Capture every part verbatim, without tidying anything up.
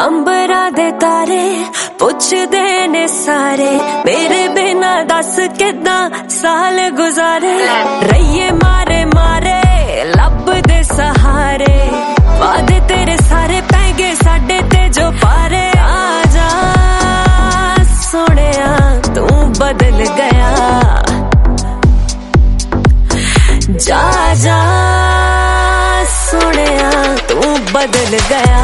अंबरा दे तारे पुछदे ने सारे, मेरे बिना दस किदां साल गुजारे। रहिए मारे मारे लब दे सहारे, वादे तेरे सारे पै गए साडे ते जो पारे। आजा सोनिया तू बदल गया, जा जा सोनिया तू बदल गया।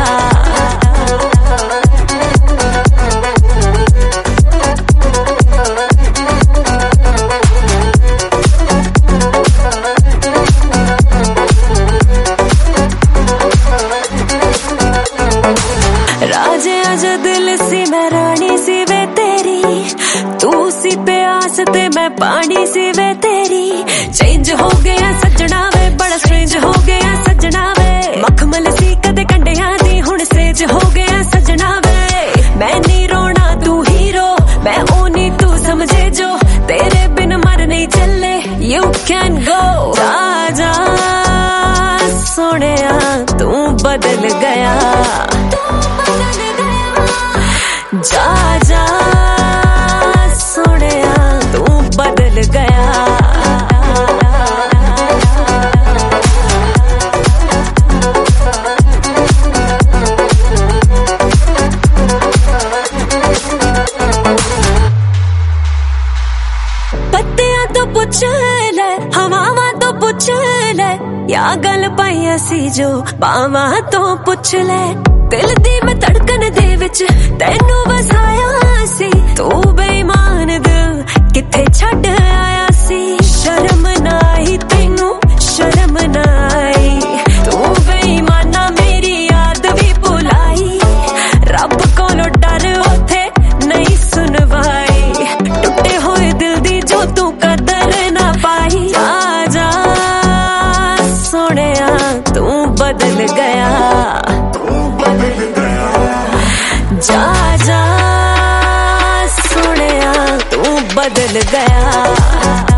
राजे आजा दिल सी मैं रानी सी वे तेरी, तू सी प्यास ते मैं पानी सी वे तेरी। चेंज हो गया सजना वे, बड़ा स्ट्रेंज हो गया सजना वे। मखमल सी कदे कंडियां दी हुण सेज हो गया सजना वे। मैं नी रोना तू ही रो, मैं ओ नी तू समझे जो, तेरे बिन मर नहीं चले यू कैन गो। जा जा सोनिया तू बदल गया, जा जा सोनिया तू बदल गया। पत्तियां तो पुछ ले, हवावां तो पुछ ले, या गल पाई असी जो बावां तो पुछ ले। दिल दी मैं धड़कन दे विच तैनू वसाया सी, तू बेईमान दिल किथे छड्ड आया सी। शर्म ना आई तैनू शर्म ना आई, तू बेईमाना मेरी याद भी भुलाई। रब कोलों डर उथे नहीं सुनवाई, टुटे होए दिल दी जो तू कदर ना पाई। आजा सोनिया तू बदल गया, जा जा सोनिया तू बदल गया।